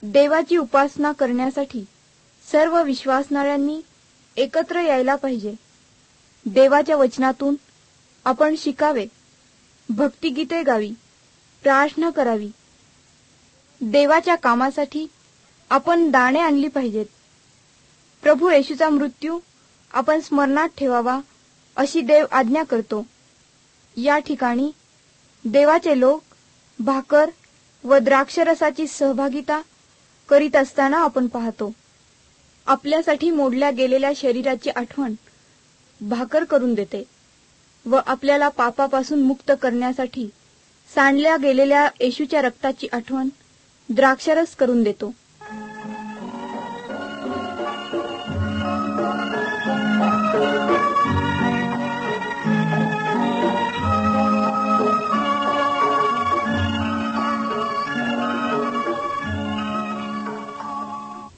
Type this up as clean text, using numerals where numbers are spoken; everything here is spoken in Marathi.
देवाची उपासना करण्यासाठी सर्व विश्वासणाऱ्यांनी एकत्र यायला पाहिजे. देवाच्या वचनातून आपण शिकावे, भक्तिगीते गावी, प्रार्थना करावी. देवाच्या कामासाठी आपण दाणे आणली पाहिजेत. प्रभू येशूचा मृत्यू आपण स्मरणात ठेवावा अशी देव आज्ञा करतो. या ठिकाणी देवाचे लोक भाकर व द्राक्षरसाची सहभागिता करीत असताना आपण पाहतो. आपल्यासाठी मोडल्या गेलेल्या शरीराची आठवण भाकर करून देते व आपल्याला पापापासून मुक्त करण्यासाठी सांडल्या गेलेल्या येशूच्या रक्ताची आठवण द्राक्षरस करून देतो.